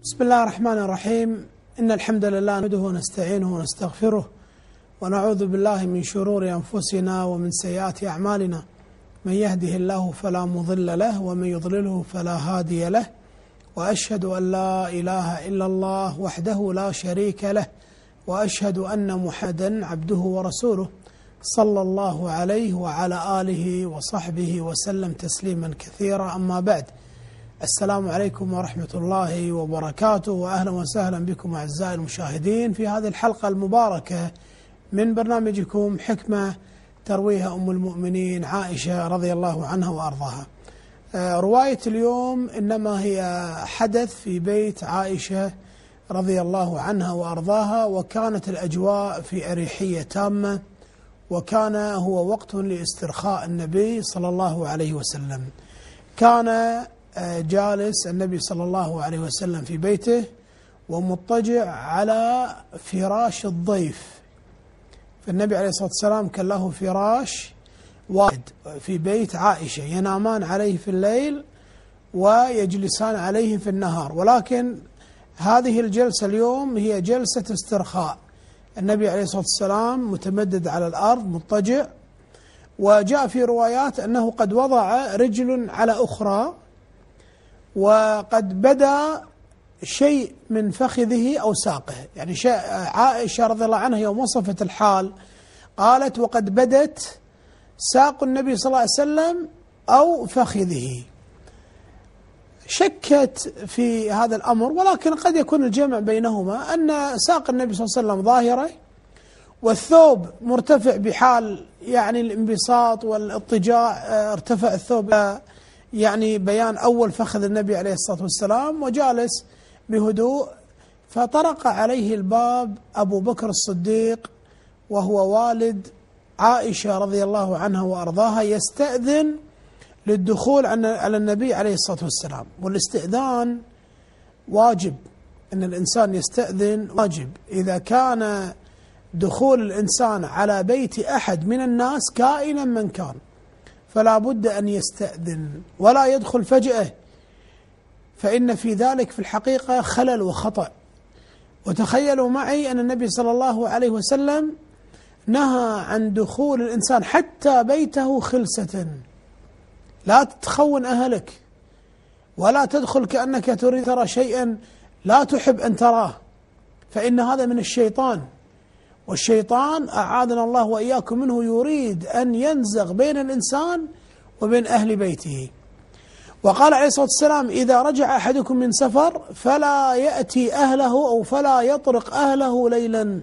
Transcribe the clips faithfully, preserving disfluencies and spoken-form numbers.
بسم الله الرحمن الرحيم. إن الحمد لله نحمده ونستعينه ونستغفره ونعوذ بالله من شرور أنفسنا ومن سيئات أعمالنا، من يهده الله فلا مضل له ومن يضلله فلا هادي له، وأشهد أن لا إله إلا الله وحده لا شريك له، وأشهد أن محمدا عبده ورسوله صلى الله عليه وعلى آله وصحبه وسلم تسليما كثيرا. أما بعد، السلام عليكم ورحمة الله وبركاته، وأهلا وسهلا بكم أعزائي المشاهدين في هذه الحلقة المباركة من برنامجكم حكمة ترويها أم المؤمنين عائشة رضي الله عنها وأرضاها. رواية اليوم إنما هي حدث في بيت عائشة رضي الله عنها وأرضاها، وكانت الأجواء في أريحية تامة، وكان هو وقت لاسترخاء النبي صلى الله عليه وسلم. كان جالس النبي صلى الله عليه وسلم في بيته ومضطجع على فراش الضيف، فالنبي عليه الصلاة والسلام كان له فراش واحد في بيت عائشة ينامان عليه في الليل ويجلسان عليه في النهار، ولكن هذه الجلسة اليوم هي جلسة استرخاء. النبي عليه الصلاة والسلام متمدد على الأرض مضطجع، وجاء في روايات أنه قد وضع رجل على أخرى، وقد بدا شيء من فخذه أو ساقه. يعني عائشة رضي الله عنها يوم وصفت الحال قالت: وقد بدت ساق النبي صلى الله عليه وسلم أو فخذه. شكت في هذا الأمر، ولكن قد يكون الجمع بينهما أن ساق النبي صلى الله عليه وسلم ظاهرة، والثوب مرتفع بحال يعني الانبساط والاضطجاع، ارتفع الثوب يعني بيان أول فخذ النبي عليه الصلاة والسلام، وجالس بهدوء. فطرق عليه الباب أبو بكر الصديق وهو والد عائشة رضي الله عنها وأرضاها، يستأذن للدخول على النبي عليه الصلاة والسلام. والاستئذان واجب، أن الإنسان يستأذن واجب. إذا كان دخول الإنسان على بيت أحد من الناس كائنا من كان فلا بد أن يستأذن ولا يدخل فجأة، فإن في ذلك في الحقيقة خلل وخطأ. وتخيلوا معي أن النبي صلى الله عليه وسلم نهى عن دخول الإنسان حتى بيته خلسة. لا تتخون أهلك، ولا تدخل كأنك تريد ترى شيئا لا تحب أن تراه، فإن هذا من الشيطان، والشيطان أعاذنا الله وإياكم منه يريد أن ينزغ بين الإنسان وبين أهل بيته. وقال عليه الصلاة والسلام: إذا رجع أحدكم من سفر فلا يأتي أهله أو فلا يطرق أهله ليلا.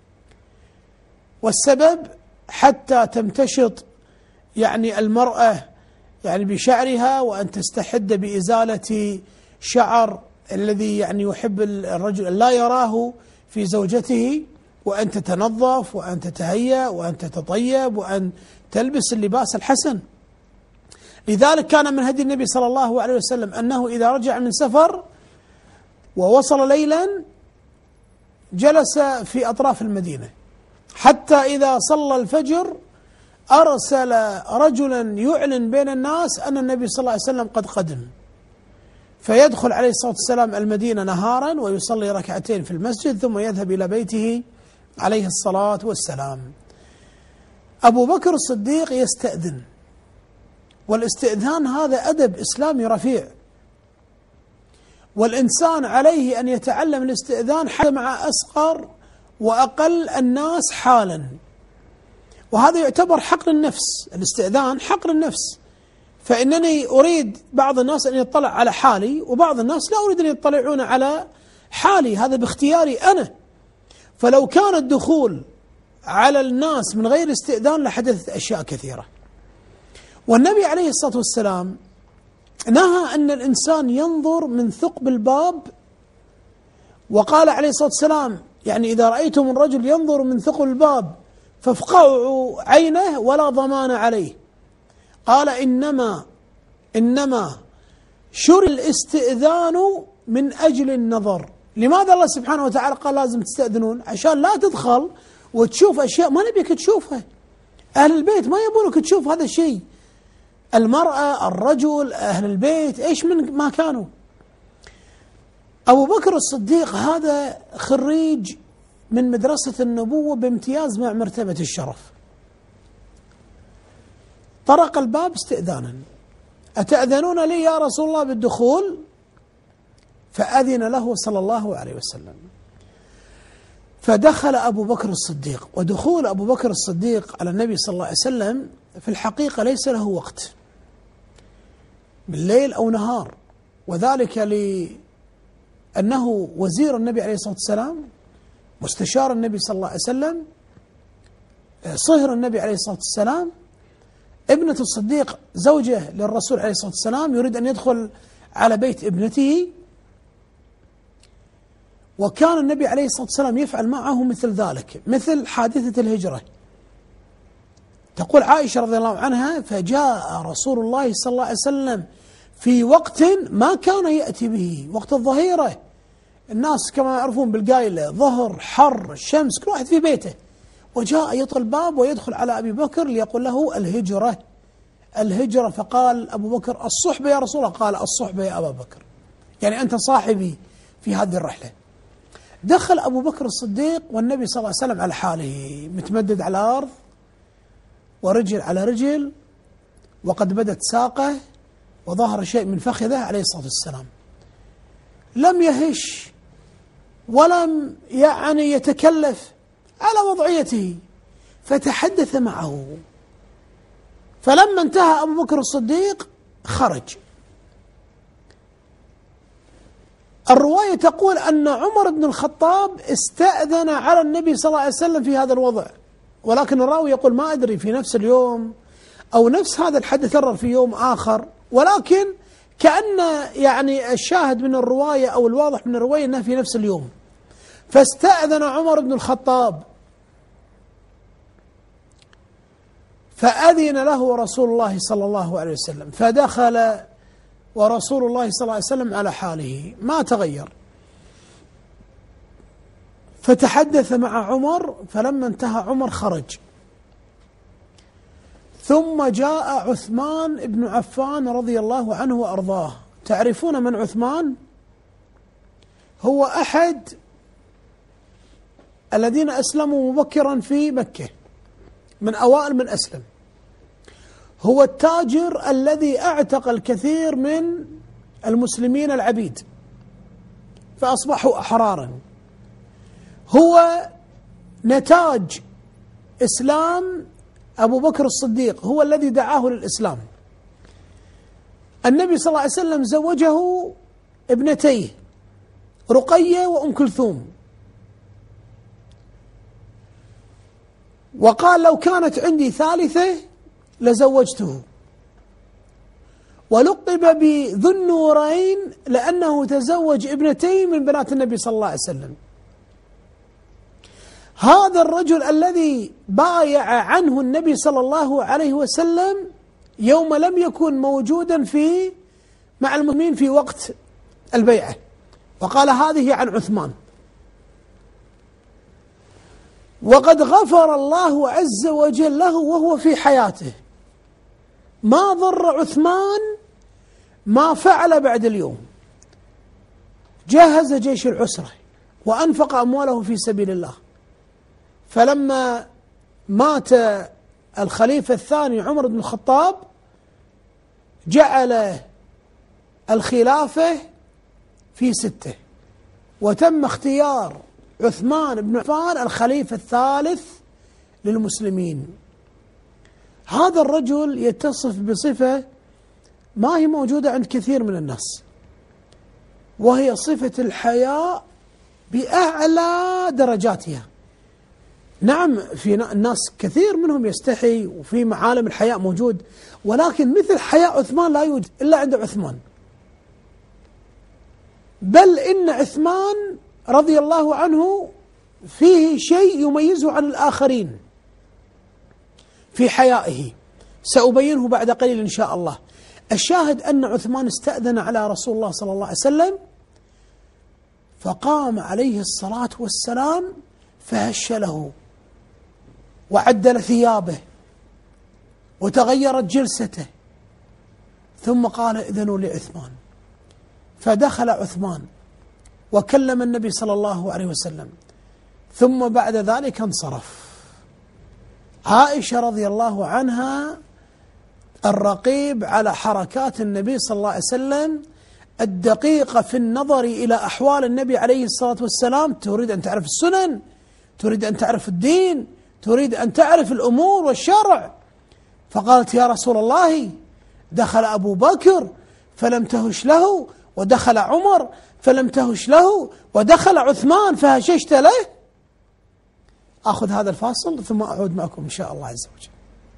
والسبب حتى تمتشط يعني المرأة يعني بشعرها، وأن تستحد بإزالة شعر الذي يعني يحب الرجل لا يراه في زوجته، وأن تتنظف وأن تتهيأ وأن تتطيب وأن تلبس اللباس الحسن. لذلك كان من هدي النبي صلى الله عليه وسلم أنه إذا رجع من سفر ووصل ليلا جلس في أطراف المدينة، حتى إذا صلى الفجر أرسل رجلا يعلن بين الناس أن النبي صلى الله عليه وسلم قد قدم، فيدخل عليه الصلاة والسلام المدينة نهارا ويصلي ركعتين في المسجد ثم يذهب إلى بيته عليه الصلاة والسلام. أبو بكر الصديق يستأذن، والاستئذان هذا أدب إسلامي رفيع، والإنسان عليه أن يتعلم الاستئذان حتى مع أصغر وأقل الناس حالا. وهذا يعتبر حق للنفس، الاستئذان حق للنفس، فإنني أريد بعض الناس أن يطلع على حالي، وبعض الناس لا أريد أن يطلعون على حالي، هذا باختياري أنا. فلو كان الدخول على الناس من غير استئذان لحدثت أشياء كثيرة. والنبي عليه الصلاة والسلام نهى أن الإنسان ينظر من ثقب الباب، وقال عليه الصلاة والسلام: يعني إذا رأيتم الرجل ينظر من ثقب الباب فافقعوا عينه ولا ضمان عليه. قال: إنما إنما شرع الاستئذان من أجل النظر. لماذا الله سبحانه وتعالى قال لازم تستأذنون؟ عشان لا تدخل وتشوف أشياء ما نبيك تشوفها. أهل البيت ما يبونك تشوف هذا الشيء، المرأة، الرجل، أهل البيت، إيش من ما كانوا. أبو بكر الصديق هذا خريج من مدرسة النبوة بامتياز مع مرتبة الشرف. طرق الباب استئذانا: أتأذنون لي يا رسول الله بالدخول؟ فأذن له صلى الله عليه وسلم، فدخل أبو بكر الصديق. ودخول أبو بكر الصديق على النبي صلى الله عليه وسلم في الحقيقة ليس له وقت، بالليل أو نهار، وذلك لأنه وزير النبي عليه الصلاة والسلام، مستشار النبي صلى الله عليه وسلم، صهر النبي عليه الصلاة والسلام، ابنة الصديق زوجة للرسول عليه الصلاة والسلام، يريد أن يدخل على بيت ابنته. وكان النبي عليه الصلاة والسلام يفعل معه مثل ذلك، مثل حادثة الهجرة. تقول عائشة رضي الله عنها: فجاء رسول الله صلى الله عليه وسلم في وقت ما كان يأتي به، وقت الظهيرة، الناس كما يعرفون بالقايلة ظهر، حر، الشمس، كل واحد في بيته، وجاء يطل الباب ويدخل على أبي بكر ليقول له: الهجرة الهجرة. فقال أبو بكر: الصحبة يا رسول الله. قال: الصحبة يا أبا بكر، يعني أنت صاحبي في هذه الرحلة. دخل أبو بكر الصديق والنبي صلى الله عليه وسلم على حاله، متمدد على الأرض ورجل على رجل، وقد بدت ساقه وظهر شيء من فخذه عليه الصلاة والسلام. لم يهش ولم يعني يتكلف على وضعيته، فتحدث معه. فلما انتهى أبو بكر الصديق خرج. الرواية تقول أن عمر بن الخطاب استأذن على النبي صلى الله عليه وسلم في هذا الوضع، ولكن الراوي يقول: ما أدري في نفس اليوم أو نفس هذا الحدث كرر في يوم آخر، ولكن كأن يعني الشاهد من الرواية أو الواضح من الرواية أنها في نفس اليوم. فاستأذن عمر بن الخطاب فأذن له رسول الله صلى الله عليه وسلم، فدخل ورسول الله صلى الله عليه وسلم على حاله ما تغير. فتحدث مع عمر، فلما انتهى عمر خرج. ثم جاء عثمان بن عفان رضي الله عنه وأرضاه. تعرفون من عثمان؟ هو أحد الذين أسلموا مبكرا في مكة، من أوائل من أسلم. هو التاجر الذي اعتق الكثير من المسلمين العبيد فأصبحوا أحرارا. هو نتاج إسلام أبو بكر الصديق، هو الذي دعاه للإسلام. النبي صلى الله عليه وسلم زوجه ابنتيه رقية وأم كلثوم، وقال: لو كانت عندي ثالثة لزوجته. ولقب بذو النورين لأنه تزوج ابنتين من بنات النبي صلى الله عليه وسلم. هذا الرجل الذي بايع عنه النبي صلى الله عليه وسلم يوم لم يكن موجودا في مع المسلمين في وقت البيعة، وقال: هذه عن عثمان. وقد غفر الله عز وجل له وهو في حياته، ما ضر عثمان ما فعل بعد اليوم. جهز جيش العسرة وأنفق أمواله في سبيل الله. فلما مات الخليفة الثاني عمر بن الخطاب جعل الخلافة في ستة، وتم اختيار عثمان بن عفان الخليفة الثالث للمسلمين. هذا الرجل يتصف بصفة ما هي موجودة عند كثير من الناس، وهي صفة الحياء بأعلى درجاتها. نعم، في الناس كثير منهم يستحي وفي معالم الحياء موجود، ولكن مثل حياء عثمان لا يوجد إلا عند عثمان. بل إن عثمان رضي الله عنه فيه شيء يميزه عن الآخرين في حيائه، سأبينه بعد قليل إن شاء الله. الشاهد أن عثمان استأذن على رسول الله صلى الله عليه وسلم، فقام عليه الصلاة والسلام فهش له وعدل ثيابه وتغيرت جلسته، ثم قال: إذنوا لعثمان. فدخل عثمان وكلم النبي صلى الله عليه وسلم، ثم بعد ذلك انصرف. عائشة رضي الله عنها الرقيب على حركات النبي صلى الله عليه وسلم، الدقيقة في النظر إلى أحوال النبي عليه الصلاة والسلام، تريد أن تعرف السنن، تريد أن تعرف الدين، تريد أن تعرف الأمور والشرع. فقالت: يا رسول الله، دخل أبو بكر فلم تهش له، ودخل عمر فلم تهش له، ودخل عثمان فهششت له. أخذ هذا الفاصل ثم أعود معكم إن شاء الله عز وجل.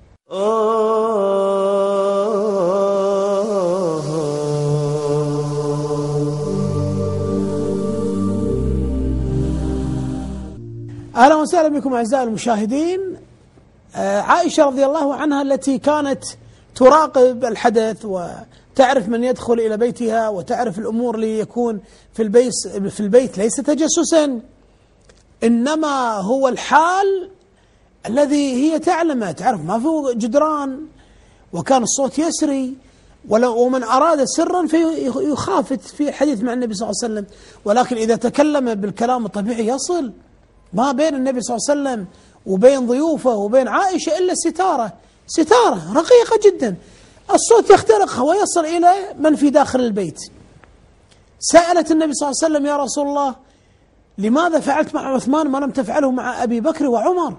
أهلا وسهلا بكم أعزائي المشاهدين. عائشة رضي الله عنها التي كانت تراقب الحدث وتعرف من يدخل إلى بيتها وتعرف الأمور ليكون في البيت في البيت ليس تجسسا، إنما هو الحال الذي هي تعلمه، تعرف ما في جدران وكان الصوت يسري، ومن أراد سرا فيخافت في حديث مع النبي صلى الله عليه وسلم، ولكن إذا تكلم بالكلام الطبيعي يصل. ما بين النبي صلى الله عليه وسلم وبين ضيوفه وبين عائشة إلا ستارة، ستارة رقيقة جدا، الصوت يخترقها ويصل إلى من في داخل البيت. سألت النبي صلى الله عليه وسلم: يا رسول الله، لماذا فعلت مع عثمان ما لم تفعله مع أبي بكر وعمر؟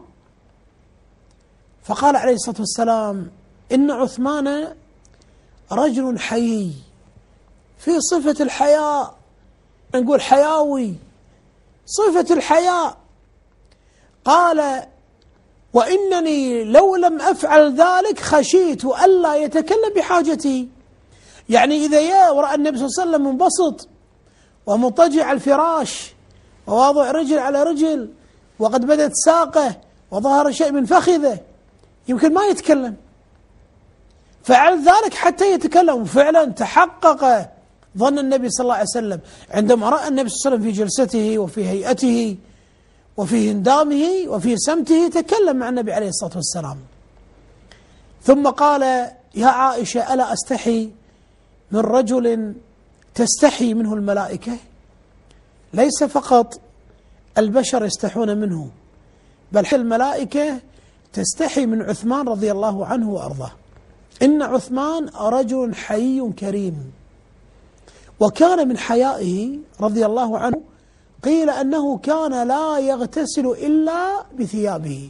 فقال عليه الصلاة والسلام: إن عثمان رجل حيي في صفة الحياء، نقول حياوي، صفة الحياء. قال: وإنني لو لم أفعل ذلك خشيت ألا يتكلم بحاجتي. يعني إذا يا ورأى النبي صلى الله عليه وسلم منبسط ومضطجع على الفراش وواضع رجل على رجل وقد بدت ساقه وظهر شيء من فخذه، يمكن ما يتكلم، فعل ذلك حتى يتكلم. وفعلا تحقق ظن النبي صلى الله عليه وسلم عندما رأى النبي صلى الله عليه وسلم في جلسته وفي هيئته وفي هندامه وفي سمته، تكلم مع النبي عليه الصلاة والسلام. ثم قال: يا عائشة، ألا أستحي من رجل تستحي منه الملائكة؟ ليس فقط البشر يستحون منه، بل الملائكة تستحي من عثمان رضي الله عنه وأرضاه. إن عثمان رجل حيي كريم، وكان من حيائه رضي الله عنه قيل أنه كان لا يغتسل إلا بثيابه،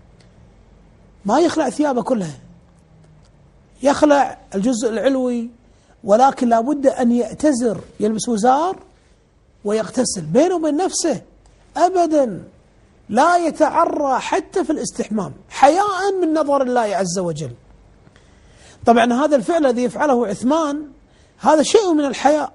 ما يخلع ثيابه كلها، يخلع الجزء العلوي، ولكن لا بد أن يأتزر، يلبس وزار ويغتسل بينه وبين نفسه، أبدا لا يتعرى حتى في الاستحمام، حياء من نظر الله عز وجل. طبعا هذا الفعل الذي يفعله عثمان هذا شيء من الحياء،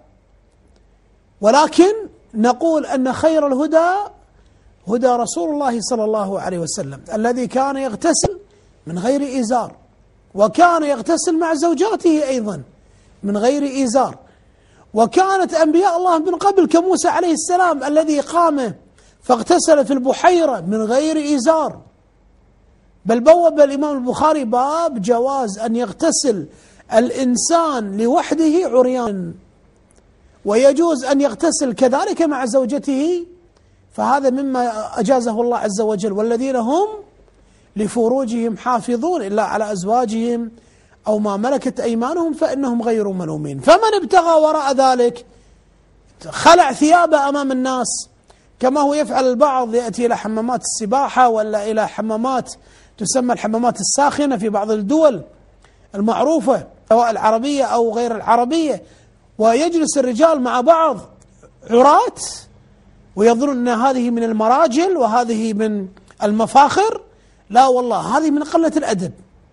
ولكن نقول أن خير الهدى هدى رسول الله صلى الله عليه وسلم الذي كان يغتسل من غير إزار، وكان يغتسل مع زوجاته أيضا من غير إزار. وكانت أنبياء الله من قبل كموسى عليه السلام الذي قام فاغتسل في البحيرة من غير إزار، بل بوب الإمام البخاري باب جواز أن يغتسل الإنسان لوحده عريان، ويجوز أن يغتسل كذلك مع زوجته، فهذا مما أجازه الله عز وجل: والذين هم لفروجهم حافظون إلا على أزواجهم أو ما ملكت أيمانهم فإنهم غير ملومين. فمن ابتغى وراء ذلك خلع ثيابه أمام الناس، كما هو يفعل البعض، يأتي إلى حمامات السباحة ولا إلى حمامات تسمى الحمامات الساخنة في بعض الدول المعروفة سواء العربية أو غير العربية، ويجلس الرجال مع بعض عراة ويظن أن هذه من المراجل وهذه من المفاخر. لا والله، هذه من قلة الأدب.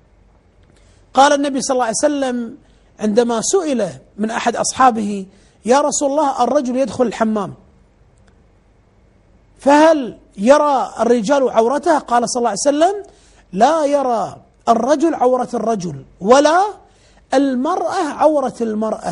قال النبي صلى الله عليه وسلم عندما سئل من أحد أصحابه: يا رسول الله، الرجل يدخل الحمام فهل يرى الرجال عورته؟ قال صلى الله عليه وسلم: لا يرى الرجل عورة الرجل ولا المرأة عورة المرأة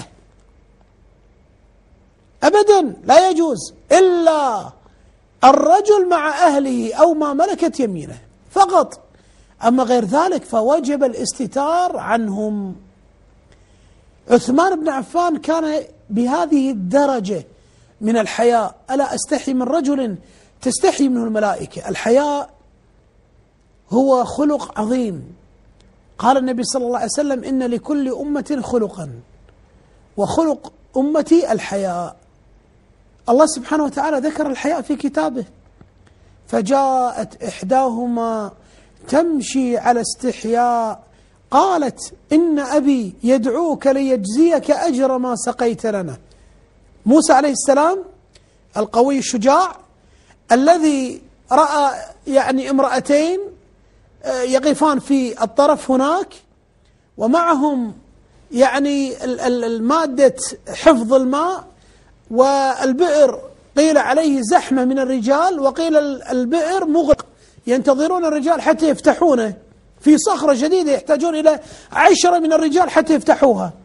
أبدا، لا يجوز إلا الرجل مع أهله أو ما ملكت يمينه فقط، أما غير ذلك فوجب الاستتار عنهم. عثمان بن عفان كان بهذه الدرجة من الحياء. ألا أستحي من رجل تستحي منه الملائكة. الحياء هو خلق عظيم. قال النبي صلى الله عليه وسلم: إن لكل أمة خلقا وخلق أمتي الحياء. الله سبحانه وتعالى ذكر الحياء في كتابه: فجاءت إحداهما تمشي على استحياء قالت إن أبي يدعوك ليجزيك أجر ما سقيت لنا. موسى عليه السلام القوي الشجاع الذي رأى يعني امرأتين يقفان في الطرف هناك ومعهم يعني المادة حفظ الماء، والبئر قيل عليه زحمة من الرجال وقيل البئر مغلق، ينتظرون الرجال حتى يفتحونه في صخرة جديدة، يحتاجون إلى عشرة من الرجال حتى يفتحوها.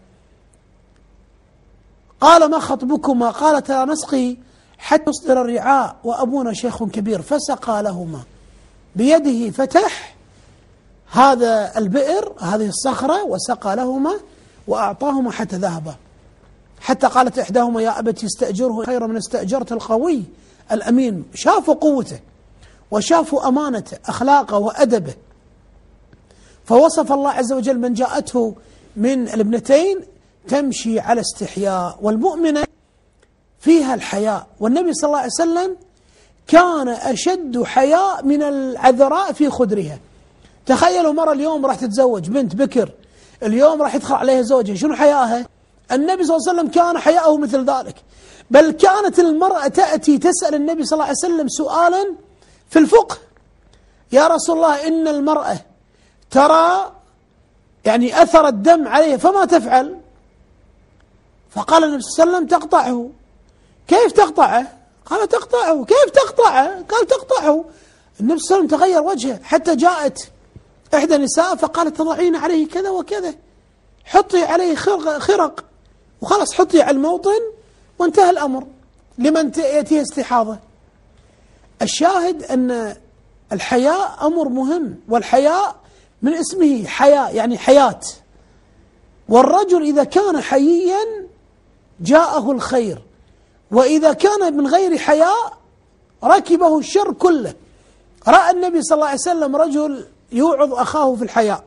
قال: ما خطبكما؟ قالت: لا نسقي حتى يصدر الرعاء وأبونا شيخ كبير. فسقى لهما بيده، فتح هذا البئر هذه الصخرة وسقى لهما وأعطاهما حتى ذهبا، حتى قالت إحداهما: يا أبت استأجره خير من استأجرت القوي الأمين. شافوا قوته وشافوا أمانته أخلاقه وأدبه. فوصف الله عز وجل من جاءته من الابنتين تمشي على استحياء، والمؤمنة فيها الحياء. والنبي صلى الله عليه وسلم كان أشد حياء من العذراء في خدرها. تخيلوا مرة اليوم راح تتزوج بنت بكر، اليوم راح يدخل عليها زوجها، شنو حياءها؟ النبي صلى الله عليه وسلم كان حياءه مثل ذلك. بل كانت المرأة تأتي تسأل النبي صلى الله عليه وسلم سؤالا في الفقه: يا رسول الله إن المرأة ترى يعني أثر الدم عليها فما تفعل؟ فقال النبي صلى الله عليه وسلم: تقطعه. كيف تقطعه؟ قال: تقطعه. كيف تقطعه؟ قال: تقطعه. النبي صلى الله عليه وسلم تغير وجهه، حتى جاءت إحدى النساء فقالت: تضعين عليه كذا وكذا، حطي عليه خرق وخلاص، حطي على الموطن وانتهى الأمر لمن يأتيه استحاضة. الشاهد أن الحياء أمر مهم، والحياء من اسمه حياء يعني حياة. والرجل إذا كان حييا جاءه الخير، وإذا كان من غير حياء ركبه الشر كله. رأى النبي صلى الله عليه وسلم رجل يوعظ أخاه في الحياء،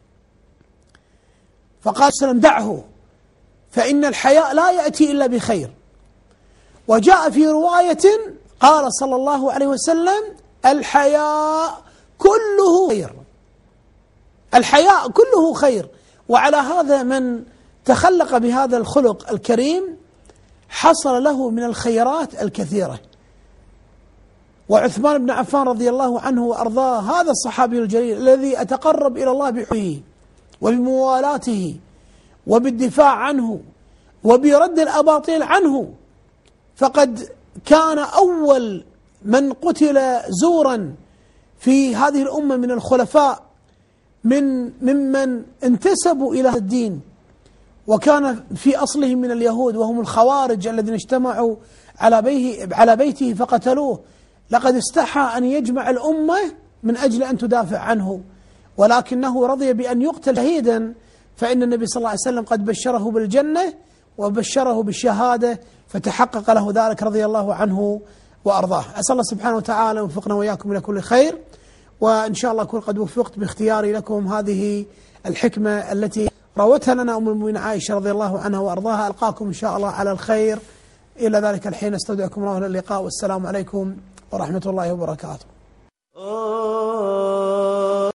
فقال صلى الله عليه وسلم: دعه فإن الحياء لا يأتي إلا بخير. وجاء في رواية قال صلى الله عليه وسلم: الحياء كله خير. الحياء كله خير. وعلى هذا من تخلق بهذا الخلق الكريم حصل له من الخيرات الكثيرة. وعثمان بن عفان رضي الله عنه وأرضاه هذا الصحابي الجليل الذي أتقرب إلى الله بحبه وبموالاته وبالدفاع عنه وبرد الأباطيل عنه، فقد كان أول من قتل زورا في هذه الأمة من الخلفاء من ممن انتسبوا إلى الدين، وكان في أصله من اليهود وهم الخوارج الذين اجتمعوا على بيه على بيته فقتلوه. لقد استحى أن يجمع الأمة من أجل أن تدافع عنه، ولكنه رضي بأن يقتل شهيدا، فإن النبي صلى الله عليه وسلم قد بشره بالجنة وبشره بالشهادة، فتحقق له ذلك رضي الله عنه وأرضاه. أسأل الله سبحانه وتعالى وفقنا وإياكم إلى كل خير، وإن شاء الله أكون قد وفقت باختياري لكم هذه الحكمة التي روتها لنا أم المؤمنين عائشة رضي الله عنها وأرضاها. ألقاكم إن شاء الله على الخير. إلى ذلك الحين استودعكم الله إلى اللقاء، والسلام عليكم ورحمة الله وبركاته.